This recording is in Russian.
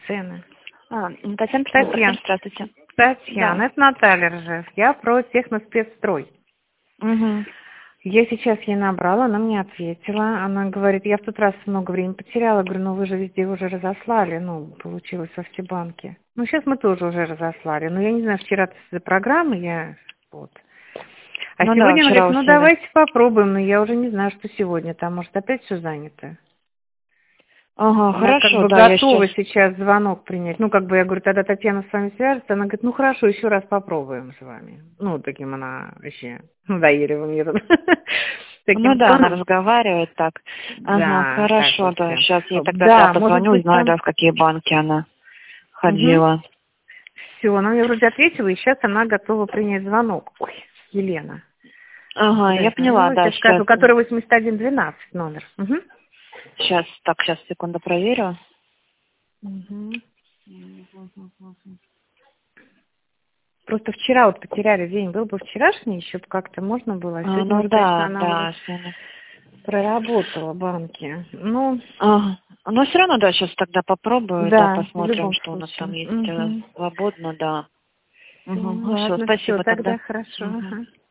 цены. Татьяна, здравствуйте. Татьяна, Да. это Наталья Ржев. Я про техноспецстрой. Угу. Я сейчас ей набрала, она мне ответила. Она говорит, я в тот раз много времени потеряла. Говорю, ну вы же везде уже разослали. Ну, получилось во все банки. Ну, сейчас мы тоже уже разослали. Но я не знаю, вчера из-за программы я... Вот. А Ну да, сегодня она вчера говорит, ну успели. давайте попробуем. Но я уже не знаю, что сегодня. Там, может, опять все занято. Ага, Она как хорошо, бы да, я готова сейчас... сейчас звонок принять. Ну, как бы я говорю, тогда Татьяна с вами свяжется. Она говорит, ну хорошо, еще раз попробуем с вами. Ну, таким она вообще надоедливым методом. Ну Таким да, она тоном. разговаривает так. Ага, Да, так хорошо, вот да. прям. Сейчас ей тогда Да, может позвоню, быть узнаю, там... да, в какие банки она Угу. ходила. Все, она мне вроде ответила, и сейчас она готова принять звонок. Ой, Елена. Ага, Куда я я поняла, звонила? да, Сейчас скажу, который 8112 номер. Угу. сейчас, секунду проверю. Угу. Просто вчера вот потеряли день. Был бы вчерашний, еще бы как-то можно было. А сегодня Ну уже, конечно, да, она уже да. Соня. проработала банки. Ну, Ага. Но все равно, да, сейчас тогда попробую, да, да, в посмотрим, любом что у нас там случае. есть Угу. свободно, да. Угу. Ну, Все, ладно, все, спасибо тогда тогда. хорошо. Мгм. Ага.